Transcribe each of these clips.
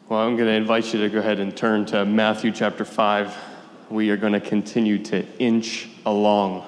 Well, I'm going to invite you to go ahead and turn to Matthew chapter 5. We are going to continue to inch along.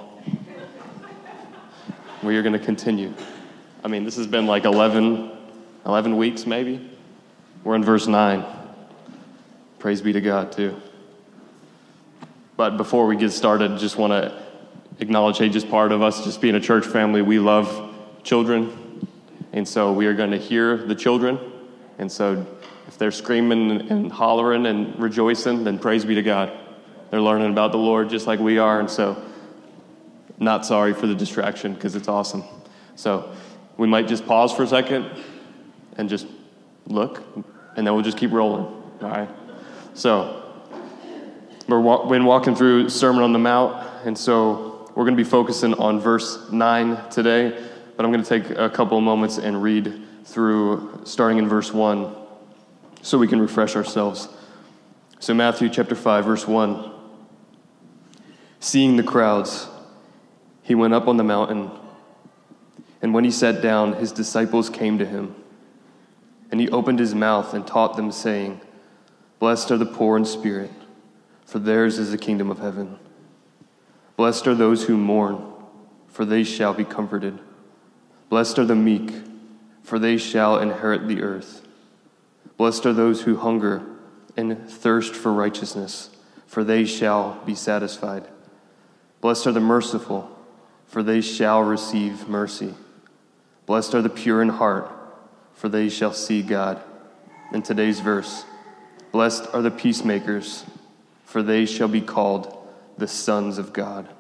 We are going to continue. I mean, this has been like 11 weeks maybe. We're in verse 9. Praise be to God, too. But before we get started, just want to acknowledge, hey, just part of us, just being a church family, we love children. And so we are going to hear the children. And so if they're screaming and hollering and rejoicing, then praise be to God. They're learning about the Lord just like we are. And so not sorry for the distraction because it's awesome. So we might just pause for a second and just look, and then we'll just keep rolling. All right? So we've been walking through Sermon on the Mount, and so we're going to be focusing on verse 9 today, but I'm going to take a couple of moments and read through starting in verse 1 so we can refresh ourselves. So Matthew chapter 5, verse 1. Seeing the crowds, he went up on the mountain, and when he sat down, his disciples came to him. And he opened his mouth and taught them, saying, Blessed are the poor in spirit, for theirs is the kingdom of heaven. Blessed are those who mourn, for they shall be comforted. Blessed are the meek, for they shall inherit the earth. Blessed are those who hunger and thirst for righteousness, for they shall be satisfied. Blessed are the merciful, for they shall receive mercy. Blessed are the pure in heart, for they shall see God. In today's verse, blessed are the peacemakers, for they shall be called the sons of God.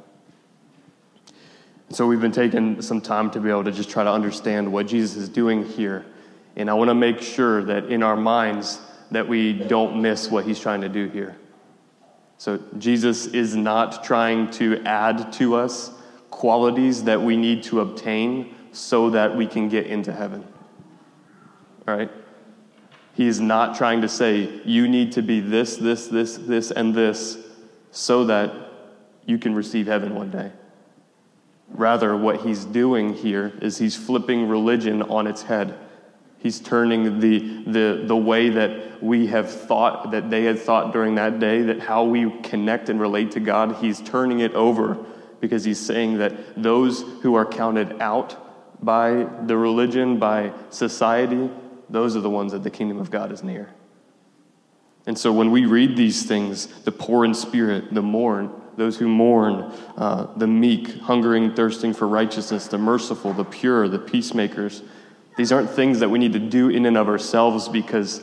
So we've been taking some time to be able to just try to understand what Jesus is doing here. And I want to make sure that in our minds that we don't miss what he's trying to do here. So Jesus is not trying to add to us qualities that we need to obtain so that we can get into heaven. All right? He is not trying to say, you need to be this, and this so that you can receive heaven one day. Rather, what he's doing here is he's flipping religion on its head. He's turning the way that we have thought, that they had thought during that day, that how we connect and relate to God, he's turning it over because he's saying that those who are counted out by the religion, by society, those are the ones that the kingdom of God is near. And so when we read these things, the poor in spirit, those who mourn, the meek, hungering, thirsting for righteousness, the merciful, the pure, the peacemakers, these aren't things that we need to do in and of ourselves because,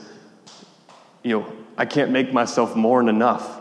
I can't make myself mourn enough.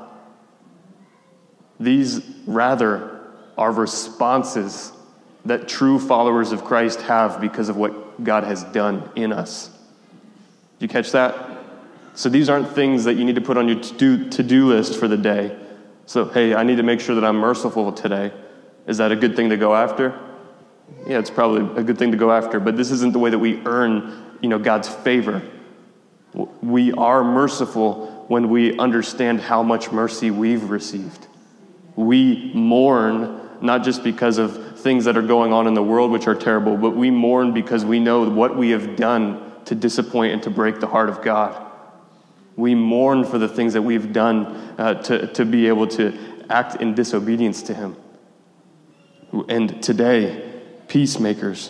These rather are responses that true followers of Christ have because of what God has done in us. Did you catch that? So these aren't things that you need to put on your to-do list for the day. So, hey, I need to make sure that I'm merciful today. Is that a good thing to go after? Yeah, it's probably a good thing to go after, but this isn't the way that we earn, God's favor. We are merciful when we understand how much mercy we've received. We mourn not just because of things that are going on in the world which are terrible, but we mourn because we know what we have done to disappoint and to break the heart of God. We mourn for the things that we've done to be able to act in disobedience to him. And today, peacemakers.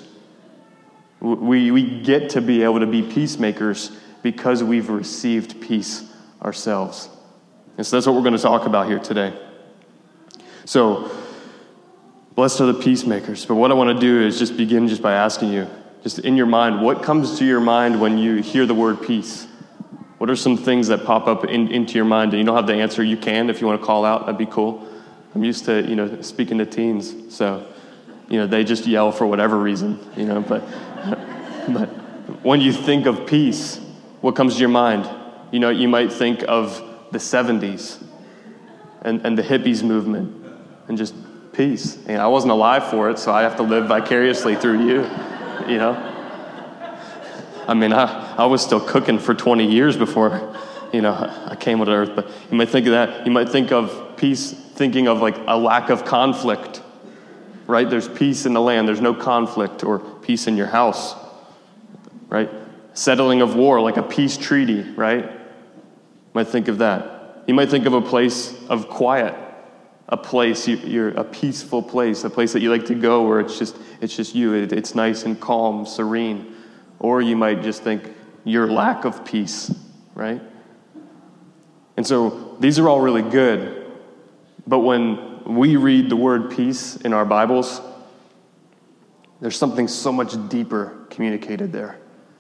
We get to be able to be peacemakers because we've received peace ourselves. And so that's what we're going to talk about here today. So, blessed are the peacemakers. But what I want to do is just begin just by asking you, just in your mind, what comes to your mind when you hear the word peace? What are some things that pop up into your mind? And you don't have the answer, you can. If you want to call out, that'd be cool. I'm used to, speaking to teens. So, they just yell for whatever reason, but when you think of peace, what comes to your mind? You might think of the 70s and the hippies movement and just peace. And I wasn't alive for it, so I have to live vicariously through you, I mean, I was still cooking for 20 years before, I came to earth. But you might think of that. You might think of peace, thinking of like a lack of conflict, right? There's peace in the land. There's no conflict, or peace in your house, right? Settling of war, like a peace treaty, right? might think of that. You might think of a place of quiet, a place, you're a peaceful place, a place that you like to go where it's just you. It's nice and calm, serene. Or you might just think your lack of peace, right? And so these are all really good. But when we read the word peace in our Bibles, there's something so much deeper communicated there.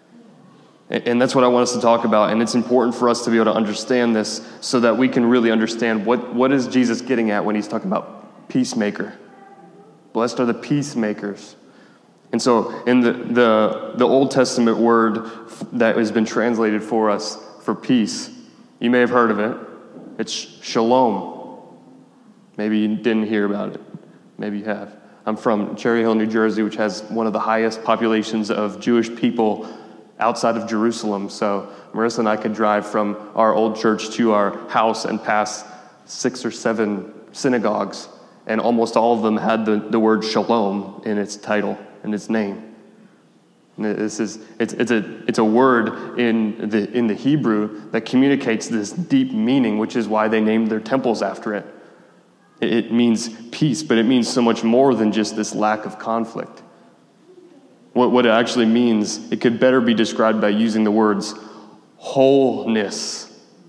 And that's what I want us to talk about. And it's important for us to be able to understand this so that we can really understand what is Jesus getting at when he's talking about peacemaker. Blessed are the peacemakers. And so in the Old Testament word that has been translated for us for peace, you may have heard of it. It's shalom. Maybe you didn't hear about it. Maybe you have. I'm from Cherry Hill, New Jersey, which has one of the highest populations of Jewish people outside of Jerusalem. So Marissa and I could drive from our old church to our house and pass 6 or 7 synagogues, and almost all of them had the word shalom in its title, in its name. And it's a word in the Hebrew that communicates this deep meaning, which is why they named their temples after it. It means peace, but it means so much more than just this lack of conflict. What it actually means, it could better be described by using the words wholeness.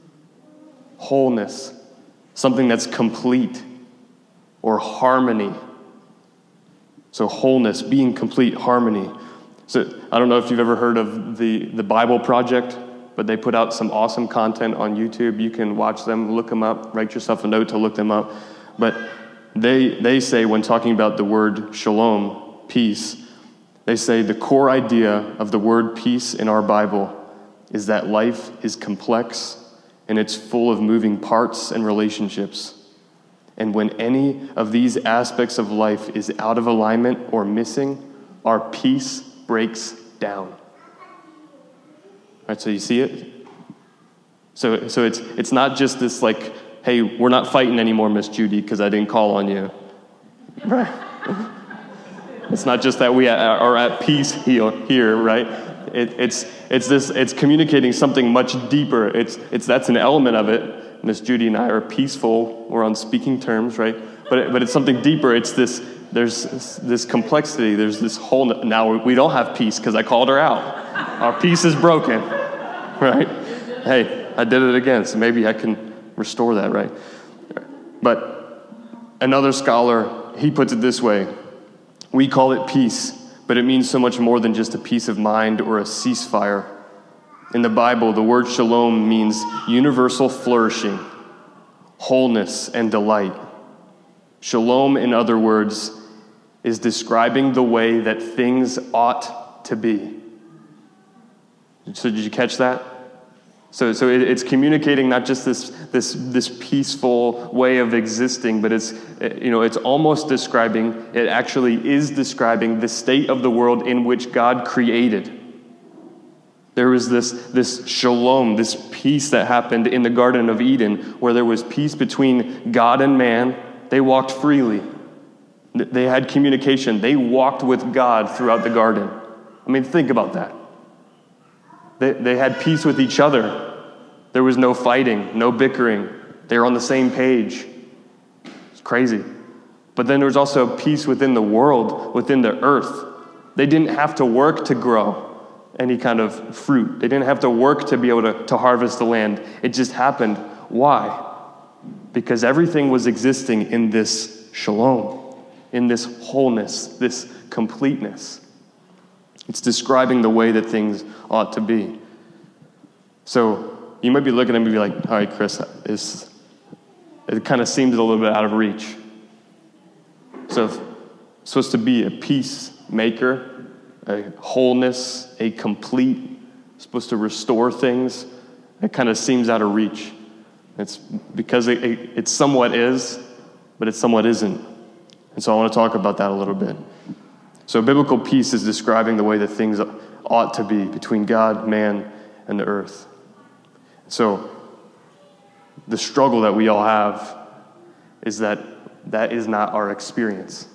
Wholeness. Something that's complete. Or harmony. So wholeness, being complete, harmony. So I don't know if you've ever heard of the Bible Project, but they put out some awesome content on YouTube. You can watch them, look them up, write yourself a note to look them up. But they say, when talking about the word shalom, peace, they say the core idea of the word peace in our Bible is that life is complex and it's full of moving parts and relationships. And when any of these aspects of life is out of alignment or missing, our peace breaks down. All right, so you see it? So it's not just this like, hey, we're not fighting anymore, Miss Judy, because I didn't call on you. Right? It's not just that we are at peace here, right? It's communicating something much deeper. That's an element of it. Miss Judy and I are peaceful. We're on speaking terms, right? But it's something deeper. There's this complexity. There's this whole. Now we don't have peace because I called her out. Our peace is broken, right? Hey, I did it again, so maybe I can restore that, right? But another scholar, he puts it this way. We call it peace, but it means so much more than just a peace of mind or a ceasefire. In the Bible, the word shalom means universal flourishing, wholeness, and delight. Shalom, in other words, is describing the way that things ought to be. So did you catch that? So it's communicating not just this peaceful way of existing, but it's almost describing, it actually is describing the state of the world in which God created. There was this shalom, this peace that happened in the Garden of Eden, where there was peace between God and man. They walked freely. They had communication. They walked with God throughout the garden. I mean, think about that. They had peace with each other. There was no fighting, no bickering. They were on the same page. It's crazy. But then there was also peace within the world, within the earth. They didn't have to work to grow any kind of fruit. They didn't have to work to be able to harvest the land. It just happened. Why? Because everything was existing in this shalom, in this wholeness, this completeness. It's describing the way that things ought to be. So you might be looking at me and be like, all right, Chris, it kind of seems a little bit out of reach. So if it's supposed to be a peacemaker, a wholeness, a complete, supposed to restore things, it kind of seems out of reach. It's because it somewhat is, but it somewhat isn't. And so I want to talk about that a little bit. So biblical peace is describing the way that things ought to be between God, man, and the earth. So the struggle that we all have is that is not our experience.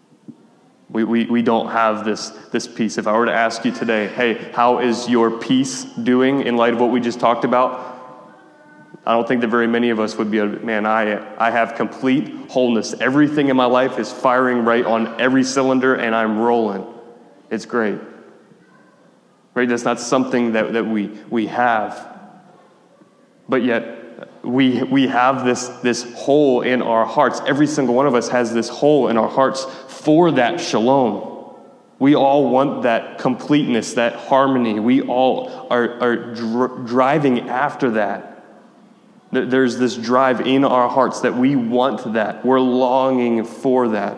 We don't have this peace. If I were to ask you today, hey, how is your peace doing in light of what we just talked about? I don't think that very many of us would be, man, I have complete wholeness. Everything in my life is firing right on every cylinder, and I'm rolling. It's great. Right? That's not something that we have. But yet, we have this hole in our hearts. Every single one of us has this hole in our hearts for that shalom. We all want that completeness, that harmony. We all are driving after that. There's this drive in our hearts that we want that. We're longing for that.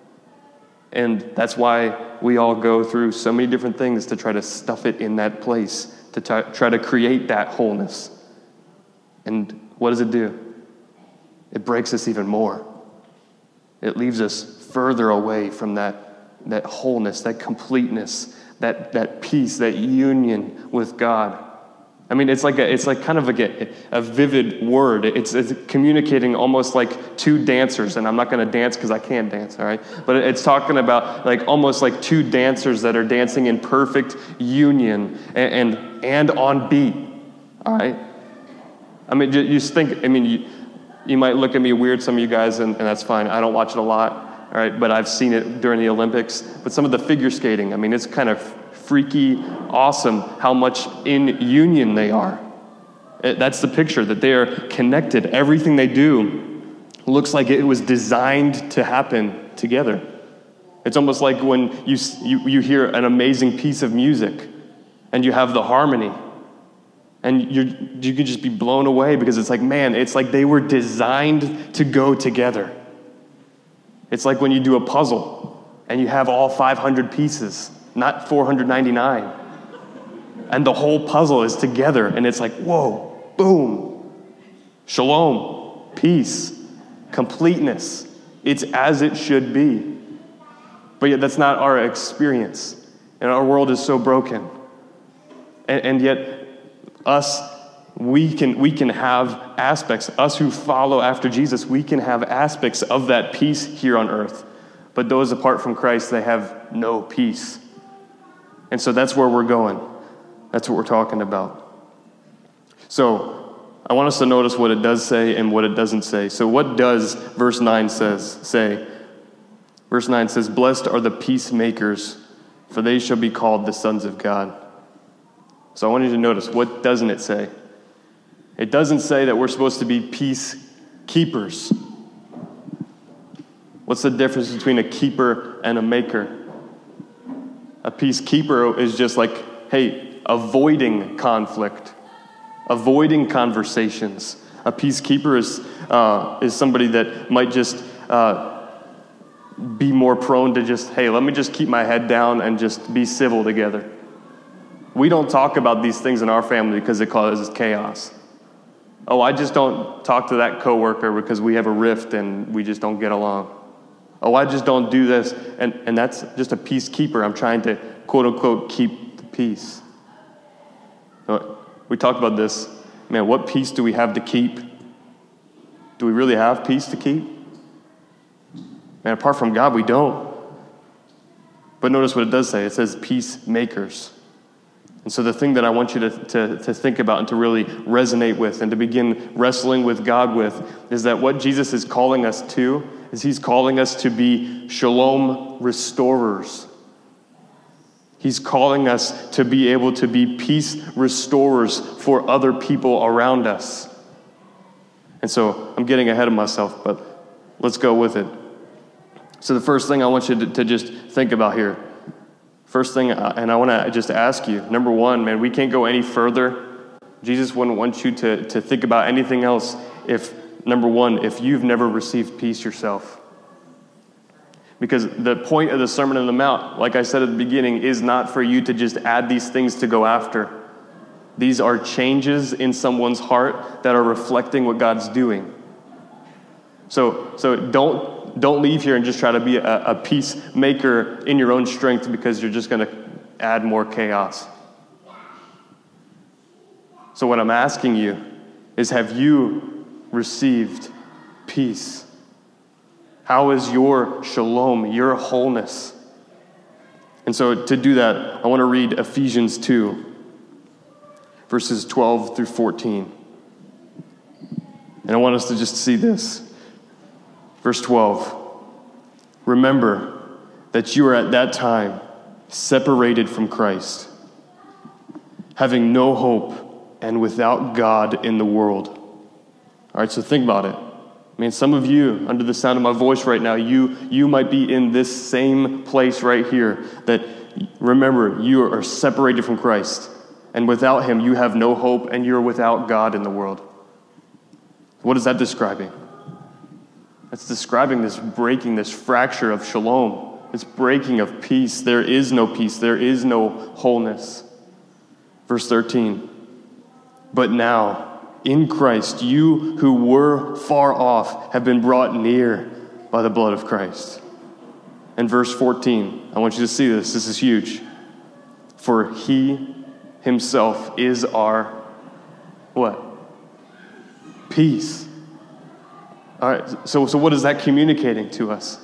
And that's why we all go through so many different things to try to stuff it in that place, to try to create that wholeness. And what does it do? It breaks us even more. It leaves us further away from that wholeness, that completeness, that peace, that union with God. I mean, it's like kind of a vivid word. It's communicating almost like two dancers, and I'm not going to dance because I can't dance, all right? But it's talking about like almost like two dancers that are dancing in perfect union and on beat, all right? I mean, you just think. I mean, you might look at me weird, some of you guys, and that's fine. I don't watch it a lot, all right? But I've seen it during the Olympics. But some of the figure skating, I mean, it's kind of freaky, awesome how much in union they are. That's the picture, that they are connected. Everything they do looks like it was designed to happen together. It's almost like when you hear an amazing piece of music and you have the harmony, and you could just be blown away because it's like, man, it's like they were designed to go together. It's like when you do a puzzle and you have all 500 pieces, not 499. And the whole puzzle is together, and it's like, whoa, boom, shalom, peace, completeness. It's as it should be. But yet that's not our experience. And our world is so broken. And yet we can have aspects, us who follow after Jesus, we can have aspects of that peace here on earth. But those apart from Christ, they have no peace. And so that's where we're going. That's what we're talking about. So I want us to notice what it does say and what it doesn't say. So what does verse 9 say? Verse 9 says, "Blessed are the peacemakers, for they shall be called the sons of God." So I want you to notice, what doesn't it say? It doesn't say that we're supposed to be peacekeepers. What's the difference between a keeper and a maker? A peacekeeper is just like, hey, avoiding conflict, avoiding conversations. A peacekeeper is somebody that might just be more prone to just, hey, let me just keep my head down and just be civil together. We don't talk about these things in our family because it causes chaos. Oh, I just don't talk to that coworker because we have a rift and we just don't get along. Oh, I just don't do this. And that's just a peacekeeper. I'm trying to, quote unquote, keep the peace. We talked about this. Man, what peace do we have to keep? Do we really have peace to keep? Man, apart from God, we don't. But notice what it does say. It says peacemakers. And so the thing that I want you to think about and to really resonate with and to begin wrestling with God with is that what Jesus is calling us to is he's calling us to be shalom restorers. He's calling us to be able to be peace restorers for other people around us. And so I'm getting ahead of myself, but let's go with it. So the first thing I want you to just think about here. First thing, and I want to just ask you, number one, man, we can't go any further. Jesus wouldn't want you to think about anything else if, number one, if you've never received peace yourself. Because the point of the Sermon on the Mount, like I said at the beginning, is not for you to just add these things to go after. These are changes in someone's heart that are reflecting what God's doing. So don't leave here and just try to be a peacemaker in your own strength because you're just going to add more chaos. So what I'm asking you is, have you received peace? How is your shalom, your wholeness? And so to do that, I want to read Ephesians 2, verses 12 through 14. And I want us to just see this. Verse 12. Remember that you are at that time separated from Christ, having no hope and without God in the world. All right, so think about it. I mean, some of you, under the sound of my voice right now, you might be in this same place right here, that remember, you are separated from Christ, and without him, you have no hope, and you're without God in the world. What is that describing? It's describing this breaking, this fracture of shalom, this breaking of peace. There is no peace. There is no wholeness. Verse 13. But now, in Christ, you who were far off have been brought near by the blood of Christ. And verse 14, I want you to see this. This is huge. For he himself is our, what? Peace. All right, so what is that communicating to us?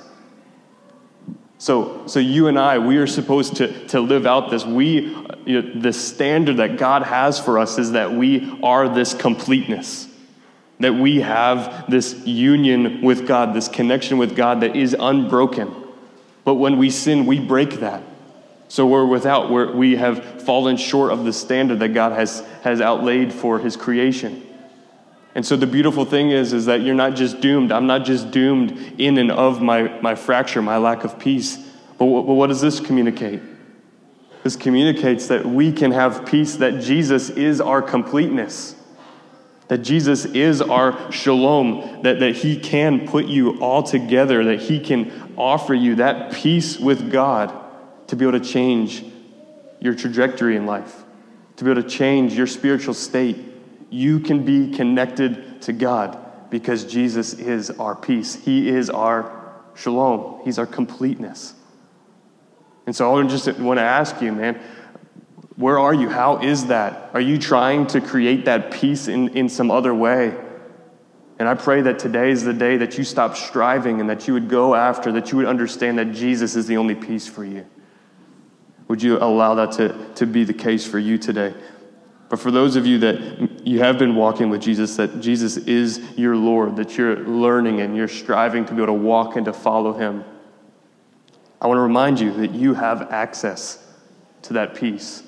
So you and I, we are supposed to live out this. The standard that God has for us is that we are this completeness, that we have this union with God, this connection with God that is unbroken. But when we sin, we break that. So we have fallen short of the standard that God has outlaid for his creation. And so the beautiful thing is that you're not just doomed. I'm not just doomed in and of my fracture, my lack of peace. But what does this communicate? This communicates that we can have peace, that Jesus is our completeness, that Jesus is our shalom, that he can put you all together, that he can offer you that peace with God to be able to change your trajectory in life, to be able to change your spiritual state. You can be connected to God because Jesus is our peace. He is our shalom. He's our completeness. And so I just want to ask you, man, where are you? How is that? Are you trying to create that peace in some other way? And I pray that today is the day that you stop striving and that you would go after, that you would understand that Jesus is the only peace for you. Would you allow that to be the case for you today? But for those of you that you have been walking with Jesus, that Jesus is your Lord, that you're learning and you're striving to be able to walk and to follow him, I want to remind you that you have access to that peace.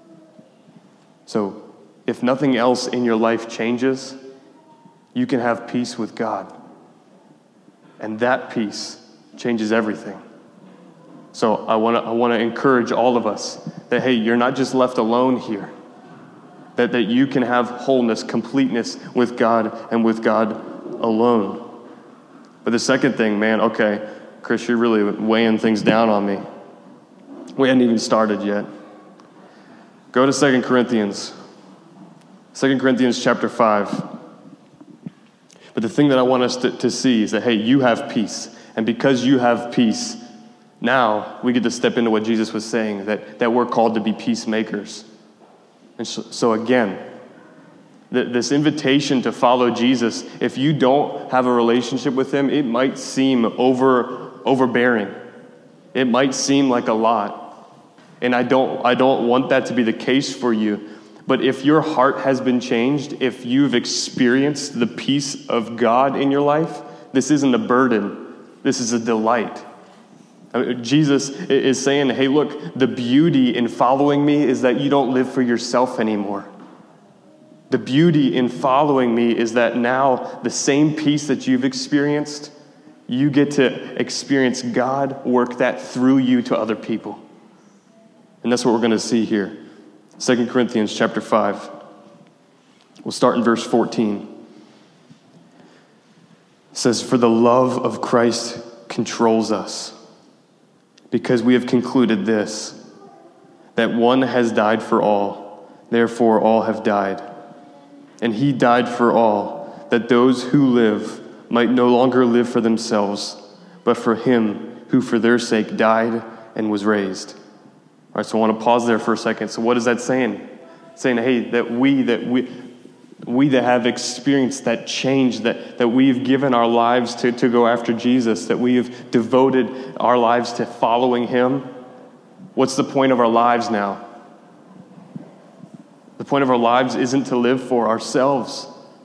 So if nothing else in your life changes, you can have peace with God. And that peace changes everything. So I want to encourage all of us that, hey, you're not just left alone here. That you can have wholeness, completeness with God and with God alone. But the second thing, man, okay, Chris, you're really weighing things down on me. We hadn't even started yet. Go to 2 Corinthians. 2 Corinthians chapter 5. But the thing that I want us to see is that, hey, you have peace. And because you have peace, now we get to step into what Jesus was saying, that we're called to be peacemakers. And so again, this invitation to follow Jesus, if you don't have a relationship with him, it might seem overbearing. It might seem like a lot. And I don't want that to be the case for you. But if your heart has been changed, if you've experienced the peace of God in your life, this isn't a burden. This is a delight. Jesus is saying, hey, look, the beauty in following me is that you don't live for yourself anymore. The beauty in following me is that now the same peace that you've experienced, you get to experience God work that through you to other people. And that's what we're going to see here. 2 Corinthians chapter 5. We'll start in verse 14. It says, "For the love of Christ controls us, because we have concluded this, that one has died for all, therefore all have died. And he died for all, that those who live might no longer live for themselves, but for him who for their sake died and was raised." All right, so I want to pause there for a second. So what is that saying? It's saying, hey, that we that have experienced that change, that we've given our lives to go after Jesus, that we have devoted our lives to following him. What's the point of our lives now? The point of our lives isn't to live for ourselves.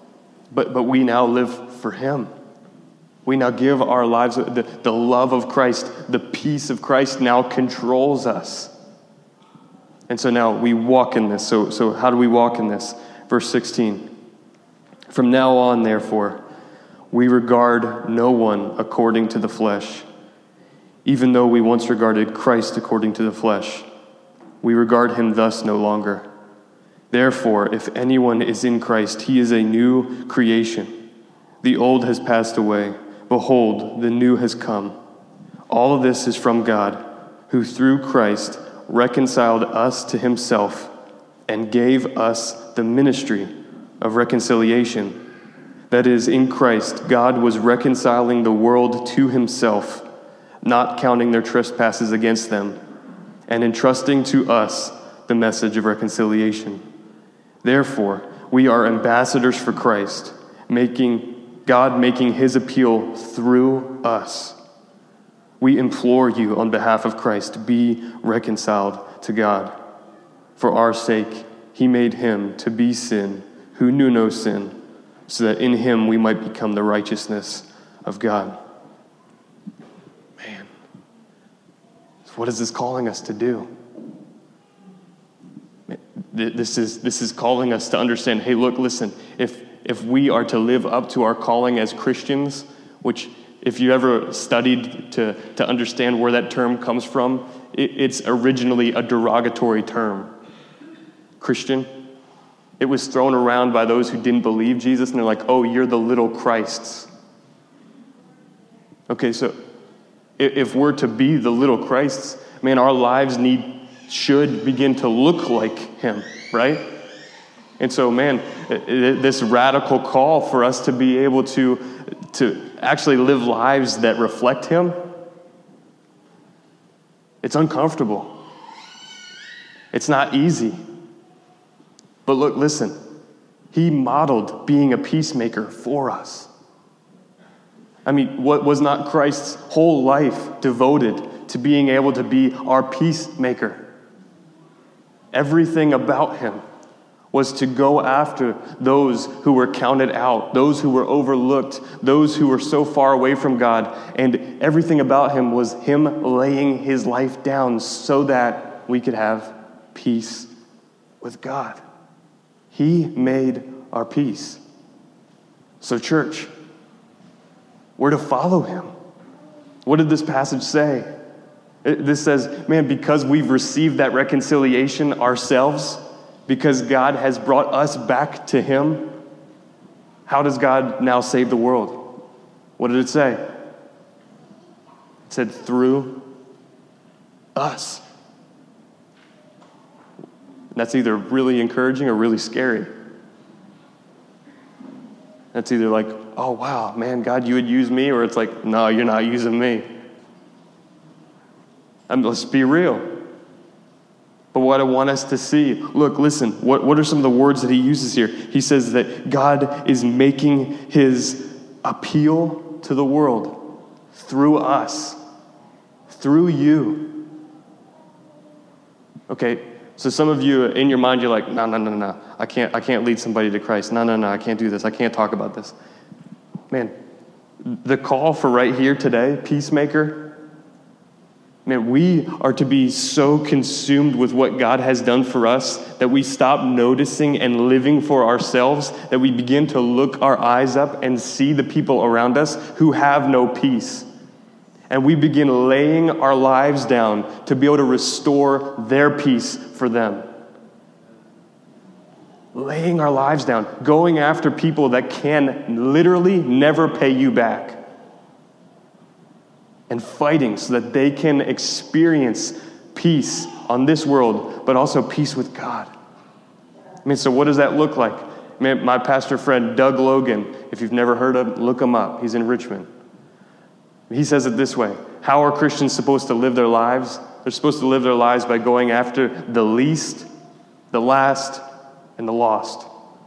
But we now live for him. We now give our lives, the love of Christ, the peace of Christ now controls us. And so now we walk in this. So how do we walk in this? Verse 16. From now on, therefore, we regard no one according to the flesh. Even though we once regarded Christ according to the flesh, we regard him thus no longer. Therefore, if anyone is in Christ, he is a new creation. The old has passed away. Behold, the new has come. All of this is from God, who through Christ reconciled us to himself and gave us the ministry of reconciliation. That is, in Christ, God was reconciling the world to himself, not counting their trespasses against them, and entrusting to us the message of reconciliation. Therefore, we are ambassadors for Christ, God making his appeal through us. We implore you on behalf of Christ, be reconciled to God. For our sake, he made him to be sin who knew no sin, so that in him we might become the righteousness of God. Man, what is this calling us to do? This is calling us to understand, hey, look, listen, if we are to live up to our calling as Christians, which if you ever studied to understand where that term comes from, it's originally a derogatory term. Christian. It was thrown around by those who didn't believe Jesus, and they're like, oh, you're the little Christs. Okay, so if we're to be the little Christs, man, our lives should begin to look like him, right? And so, man, this radical call for us to be able to actually live lives that reflect him, it's uncomfortable. It's not easy. But look, listen, he modeled being a peacemaker for us. I mean, what was not Christ's whole life devoted to being able to be our peacemaker? Everything about him was to go after those who were counted out, those who were overlooked, those who were so far away from God. And everything about him was him laying his life down so that we could have peace with God. He made our peace. So, church, we're to follow him. What did this passage say? This says, man, because we've received that reconciliation ourselves, because God has brought us back to him, how does God now save the world? What did it say? It said, through us. That's either really encouraging or really scary. That's either like, oh, wow, man, God, you would use me, or it's like, no, you're not using me. Let's be real. But what I want us to see, look, listen, what are some of the words that he uses here? He says that God is making his appeal to the world through us, through you. Okay, so some of you in your mind, you're like, no, I can't lead somebody to Christ. No, I can't do this. I can't talk about this. Man, the call for right here today, peacemaker, man, we are to be so consumed with what God has done for us that we stop noticing and living for ourselves, that we begin to look our eyes up and see the people around us who have no peace. And we begin laying our lives down to be able to restore their peace for them. Laying our lives down, going after people that can literally never pay you back. And fighting so that they can experience peace on this world, but also peace with God. I mean, so what does that look like? Man, my pastor friend, Doug Logan, if you've never heard of him, look him up. He's in Richmond. He says it this way: how are Christians supposed to live their lives? They're supposed to live their lives by going after the least, the last, and the lost.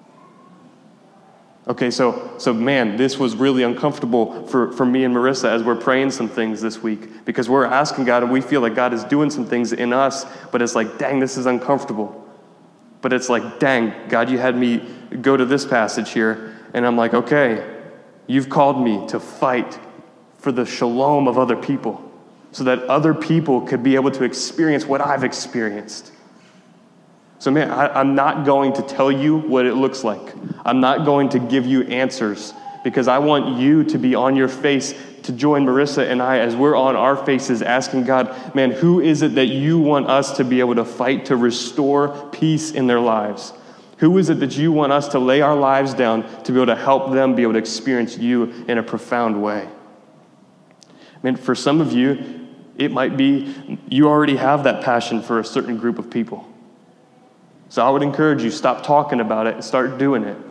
Okay, so man, this was really uncomfortable for me and Marissa as we're praying some things this week, because we're asking God and we feel like God is doing some things in us, but it's like, dang, this is uncomfortable. But it's like, dang, God, you had me go to this passage here, And I'm like, okay, you've called me to fight for the shalom of other people so that other people could be able to experience what I've experienced. So man, I'm not going to tell you what it looks like. I'm not going to give you answers because I want you to be on your face to join Marissa and I as we're on our faces asking God, man, who is it that you want us to be able to fight to restore peace in their lives? Who is it that you want us to lay our lives down to be able to help them be able to experience you in a profound way? Man, for some of you, it might be you already have that passion for a certain group of people. So I would encourage you, stop talking about it and start doing it.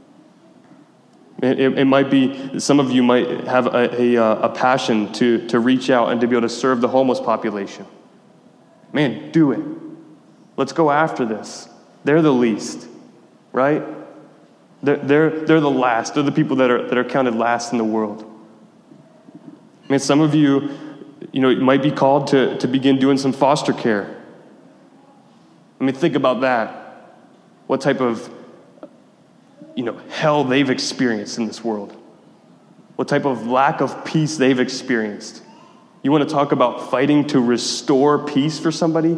It might be, some of you might have a passion to reach out and to be able to serve the homeless population. Man, do it. Let's go after this. They're the least, right? They're the last. They're the people that are counted last in the world. Man, some of you, might be called to begin doing some foster care. I mean, think about that. What type of, hell they've experienced in this world. What type of lack of peace they've experienced. You want to talk about fighting to restore peace for somebody?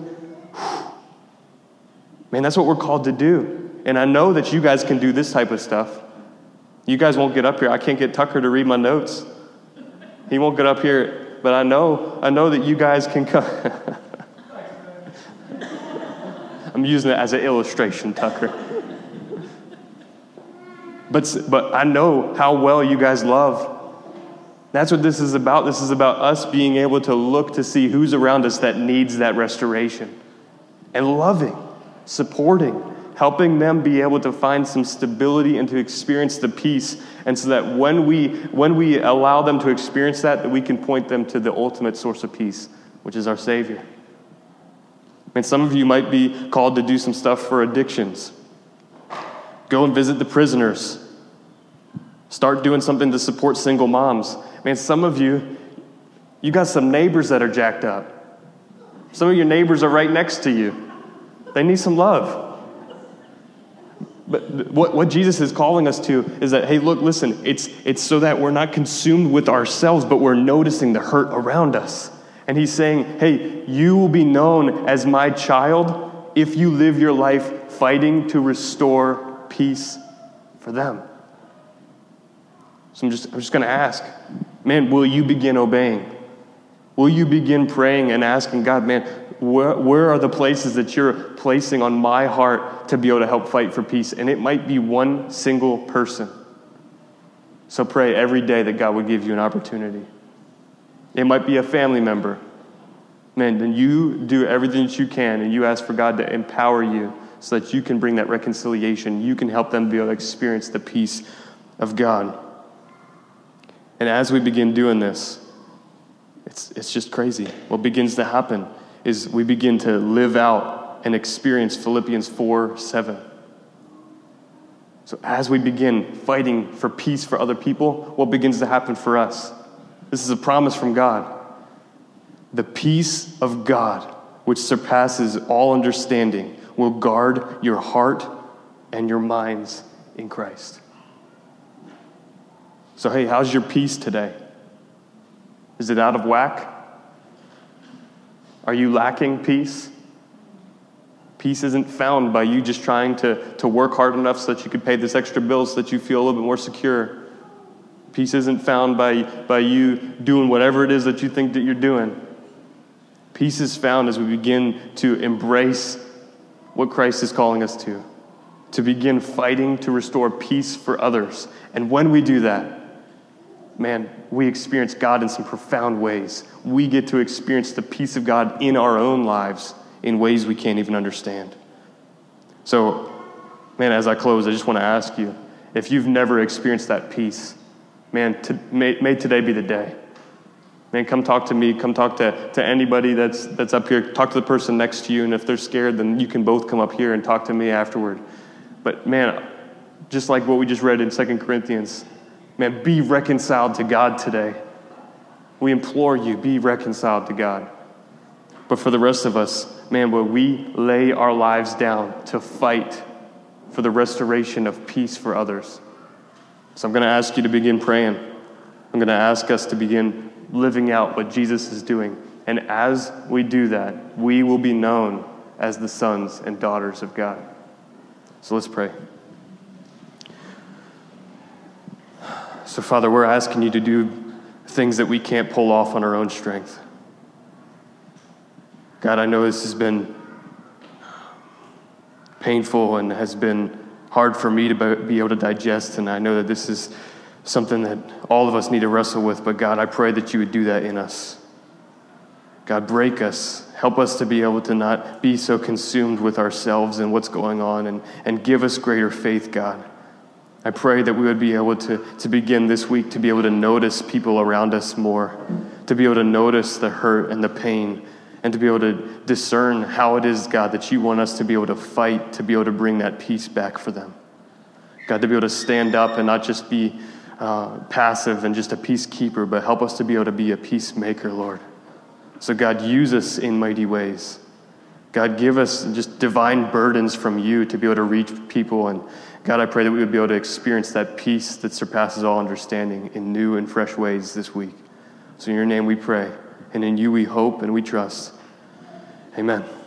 Man, that's what we're called to do. And I know that you guys can do this type of stuff. You guys won't get up here. I can't get Tucker to read my notes. He won't get up here, but I know that you guys can come. I'm using it as an illustration, Tucker. But I know how well you guys love. That's what this is about. This is about us being able to look to see who's around us that needs that restoration. And loving, supporting, helping them be able to find some stability and to experience the peace. And so that when we allow them to experience that we can point them to the ultimate source of peace, which is our Savior. And some of you might be called to do some stuff for addictions. Go and visit the prisoners. Start doing something to support single moms. Man, some of you got some neighbors that are jacked up. Some of your neighbors are right next to you. They need some love. But what Jesus is calling us to is that, hey, look, listen, it's so that we're not consumed with ourselves, but we're noticing the hurt around us. And he's saying, hey, you will be known as my child if you live your life fighting to restore peace for them. So I'm just going to ask, man, will you begin obeying? Will you begin praying and asking God, man, where are the places that you're placing on my heart to be able to help fight for peace? And it might be one single person. So pray every day that God would give you an opportunity. It might be a family member. Man, then you do everything that you can and you ask for God to empower you so that you can bring that reconciliation. You can help them be able to experience the peace of God. And as we begin doing this, it's just crazy. What begins to happen is we begin to live out and experience Philippians 4:7. So as we begin fighting for peace for other people, what begins to happen for us? This is a promise from God. The peace of God, which surpasses all understanding, will guard your heart and your minds in Christ. So hey, how's your peace today? Is it out of whack? Are you lacking peace? Peace isn't found by you just trying to work hard enough so that you can pay this extra bill so that you feel a little bit more secure. Peace isn't found by you doing whatever it is that you think that you're doing. Peace is found as we begin to embrace what Christ is calling us to begin fighting to restore peace for others. And when we do that, man, we experience God in some profound ways. We get to experience the peace of God in our own lives in ways we can't even understand. So, man, as I close, I just want to ask you, if you've never experienced that peace, man, may today be the day. Man, come talk to me. Come talk to anybody that's up here. Talk to the person next to you, and if they're scared, then you can both come up here and talk to me afterward. But, man, just like what we just read in 2 Corinthians, man, be reconciled to God today. We implore you, be reconciled to God. But for the rest of us, man, will we lay our lives down to fight for the restoration of peace for others? So I'm going to ask you to begin praying. I'm going to ask us to begin living out what Jesus is doing. And as we do that, we will be known as the sons and daughters of God. So let's pray. So Father, we're asking you to do things that we can't pull off on our own strength. God, I know this has been painful and has been hard for me to be able to digest, and I know that this is something that all of us need to wrestle with, but God, I pray that you would do that in us. God, break us. Help us to be able to not be so consumed with ourselves and what's going on, and give us greater faith, God. I pray that we would be able to begin this week to be able to notice people around us more, to be able to notice the hurt and the pain, and to be able to discern how it is, God, that you want us to be able to fight, to be able to bring that peace back for them. God, to be able to stand up and not just be passive and just a peacekeeper, but help us to be able to be a peacemaker, Lord. So God, use us in mighty ways. God, give us just divine burdens from you to be able to reach people. And God, I pray that we would be able to experience that peace that surpasses all understanding in new and fresh ways this week. So in your name we pray, and in you we hope and we trust. Amen.